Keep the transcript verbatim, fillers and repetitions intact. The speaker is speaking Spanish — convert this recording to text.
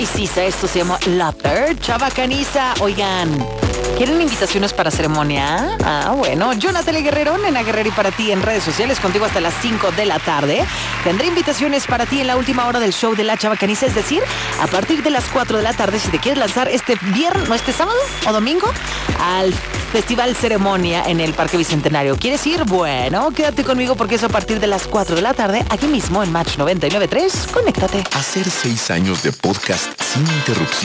Sisa, esto se llama La Third Chavacaniza. Oigan, ¿quieren invitaciones para ceremonia? Ah, bueno, yo, Natalia Guerrero, Nena Guerrero, y para ti en redes sociales, contigo hasta las cinco de la tarde. Tendré invitaciones para ti en la última hora del show de La Chavacaniza, es decir, a partir de las cuatro de la tarde, si te quieres lanzar este viernes, no este sábado o domingo, al Festival Ceremonia en el Parque Bicentenario. ¿Quieres ir? Bueno, quédate conmigo porque es a partir de las cuatro de la tarde, aquí mismo en Match noventa y nueve punto tres. Conéctate. Hacer seis años de podcast sin interrupción